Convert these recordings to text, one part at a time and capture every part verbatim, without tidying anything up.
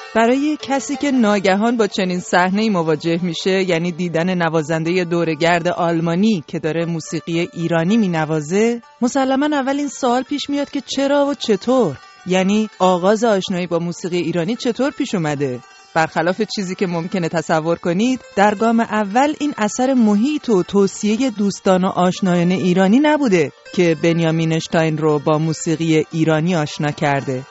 برای کسی که ناگهان با چنین صحنه‌ای مواجه میشه، یعنی دیدن نوازنده دوره‌گرد آلمانی که داره موسیقی ایرانی مینوازه، مسلماً اول این سوال پیش میاد که چرا و چطور؟ یعنی آغاز آشنایی با موسیقی ایرانی چطور پیش اومده؟ برخلاف چیزی که ممکنه تصور کنید، در گام اول این اثر محیط و توصیه دوستان و آشنایان ایرانی نبوده که بنیامین اشتاین رو با موسیقی ایرانی آشنا کرده.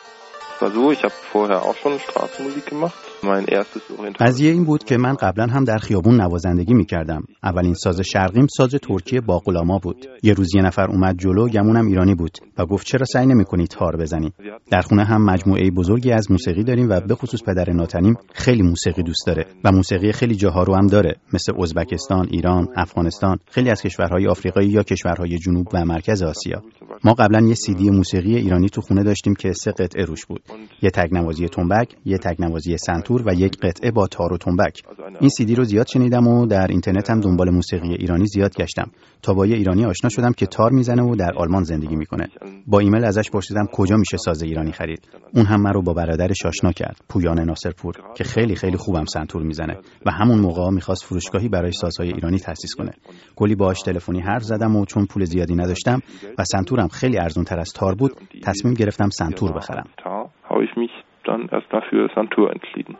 قضیه این بود که من قبلا هم در خیابون نوازندگی می‌کردم. اولین ساز شرقیم ساز ترکی باقلاما بود. یه روز یه نفر اومد جلو، گمونم ایرانی بود و گفت چرا سعی نمی‌کنی تار بزنی؟ در خونه هم مجموعه بزرگی از موسیقی داریم و به خصوص پدر ناتنیم خیلی موسیقی دوست داره و موسیقی خیلی جاها رو هم داره، مثل ازبکستان، ایران، افغانستان، خیلی از کشورهای آفریقایی یا کشورهای جنوب و مرکز آسیا. ما قبلا یه سی دی موسیقی ایرانی تو خونه داشتیم که سه قطعه روش بود. یه تکنوازی تنبک، یه تکنوازی سنتور و یک قطعه با تار و تنبک. این سی دی رو زیاد شنیدم و در اینترنت هم دنبال موسیقی ایرانی زیاد گشتم تا با یه ایرانی آشنا شدم که تار میزنه و در آلمان زندگی میکنه. با ایمیل ازش پرسیدم کجا میشه ساز ایرانی خرید. اون هم من رو با برادرش آشنا کرد، پویان ناصرپور، که خیلی خیلی خوبم سنتور میزنه و همون موقع میخواست فروشگاهی برای سازهای ایرانی تأسیس کنه. کلی باهاش تلفنی حرف زدم و چون پول زیادی نداشتم و سنتورم خیلی ارزان‌تر از تار بود، تصمیم گرفتم سنتور بخرم. habe ich mich dann erst dafür Santur entschieden.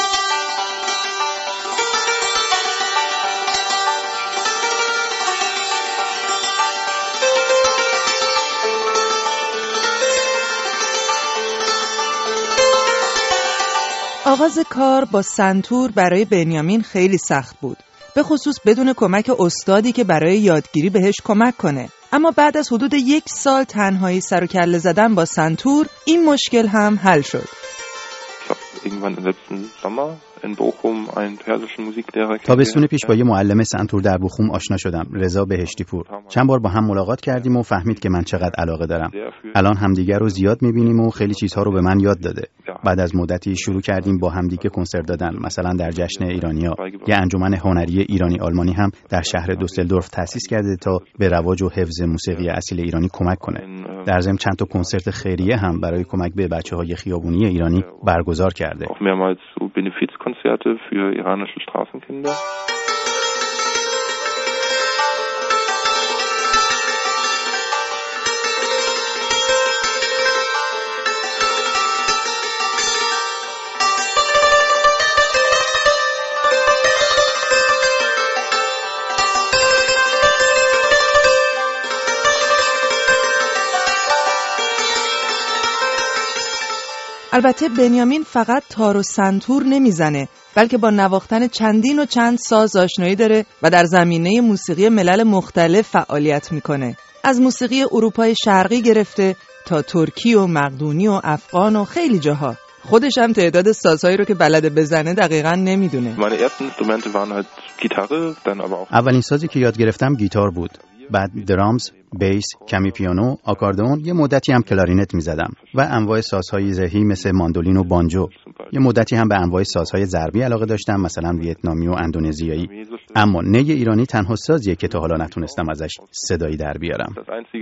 آغاز کار با سنتور برای بنیامین خیلی سخت بود، به خصوص بدون کمک استادی که برای یادگیری بهش کمک کنه. اما بعد از حدود یک سال تنهایی سر و کله زدن با سنتور، این مشکل هم حل شد. تابستون پیش با یه معلم سنتور در بوخوم آشنا شدم، رضا بهشتی پور. چند بار با هم ملاقات کردیم و فهمید که من چقدر علاقه دارم. الان همدیگر رو زیاد می‌بینیم و خیلی چیزها رو به من یاد داده. بعد از مدتی شروع کردیم با همدیگه کنسرت دادن، مثلا در جشن ایرانیا. یه انجمن هنری ایرانی آلمانی هم در شهر دوسلدورف تأسیس کرده تا به رواج و حفظ موسیقی اصیل ایرانی کمک کنه. در ضمن چند تا کنسرت خیریه هم برای کمک به بچه‌های خیابونی ایرانی برگزار کرده. Benefizkonzerte für iranische Straßenkinder. البته بنیامین فقط تار و سنتور نمیزنه، بلکه با نواختن چندین و چند ساز آشنایی داره و در زمینه موسیقی ملل مختلف فعالیت میکنه. از موسیقی اروپای شرقی گرفته تا ترکی و مقدونی و افغان و خیلی جاها. خودش هم تعداد سازهایی رو که بلده بزنه دقیقاً نمیدونه. اولین سازی که یاد گرفتم گیتار بود. بعد درامز، بیس، کمی پیانو، آکاردئون، یه مدتی هم کلارینت میزدم و انواع سازهای زهی مثل ماندولین و بانجو. یه مدتی هم به انواع سازهای ضربی علاقه داشتم، مثلا ویتنامی و اندونزیایی. اما نی ایرانی تنها سازیه که تا حالا نتونستم ازش صدایی در بیارم.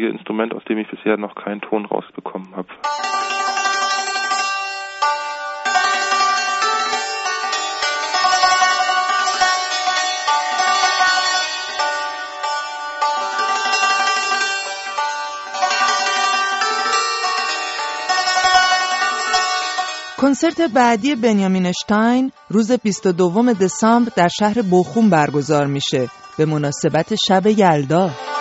کنسرت بعدی بنیامین اشتاین روز بیست و دوم دسامبر در شهر بوخوم برگزار میشه به مناسبت شب یلدا.